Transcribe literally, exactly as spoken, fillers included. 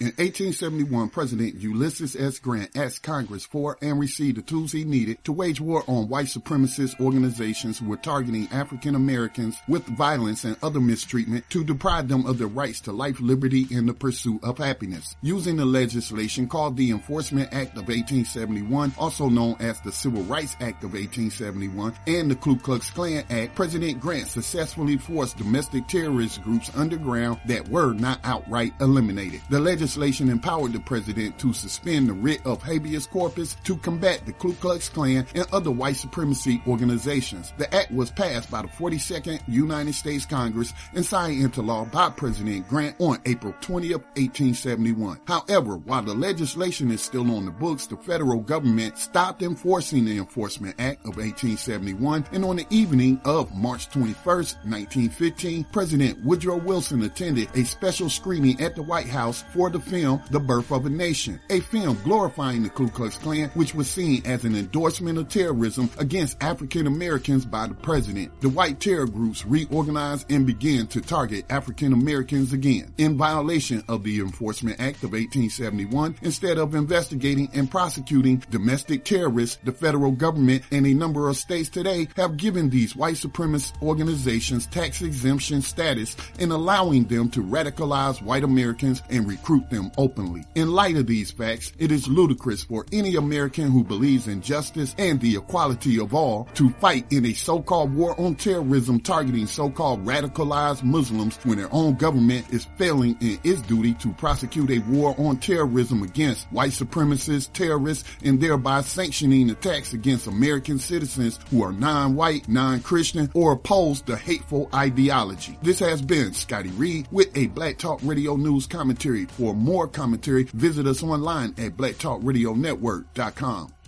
In eighteen seventy-one, President Ulysses S. Grant asked Congress for and received the tools he needed to wage war on white supremacist organizations who were targeting African Americans with violence and other mistreatment to deprive them of their rights to life, liberty, and the pursuit of happiness. Using the legislation called the Enforcement Act of eighteen seventy-one, also known as the Civil Rights Act of eighteen seventy-one, and the Ku Klux Klan Act, President Grant successfully forced domestic terrorist groups underground that were not outright eliminated. The legislation empowered the president to suspend the writ of habeas corpus to combat the Ku Klux Klan and other white supremacy organizations. The act was passed by the forty-second United States Congress and signed into law by President Grant on April twentieth, eighteen seventy-one. However, while the legislation is still on the books, the federal government stopped enforcing the Enforcement Act of eighteen seventy-one, and on the evening of March twenty-first, nineteen fifteen, President Woodrow Wilson attended a special screening at the White House for the film The Birth of a Nation, a film glorifying the Ku Klux Klan, which was seen as an endorsement of terrorism against African Americans by the president. The white terror groups reorganized and began to target African Americans again, in violation of the Enforcement Act of eighteen seventy-one. Instead of investigating and prosecuting domestic terrorists, the federal government and a number of states today have given these white supremacist organizations tax exemption status and allowing them to radicalize white Americans and recruit them openly. In light of these facts, it is ludicrous for any American who believes in justice and the equality of all to fight in a so-called war on terrorism targeting so-called radicalized Muslims when their own government is failing in its duty to prosecute a war on terrorism against white supremacist terrorists and thereby sanctioning attacks against American citizens who are non-white, non-Christian, or oppose the hateful ideology. This has been Scotty Reed with a Black Talk Radio News commentary. For more commentary, visit us online at black talk radio network dot com.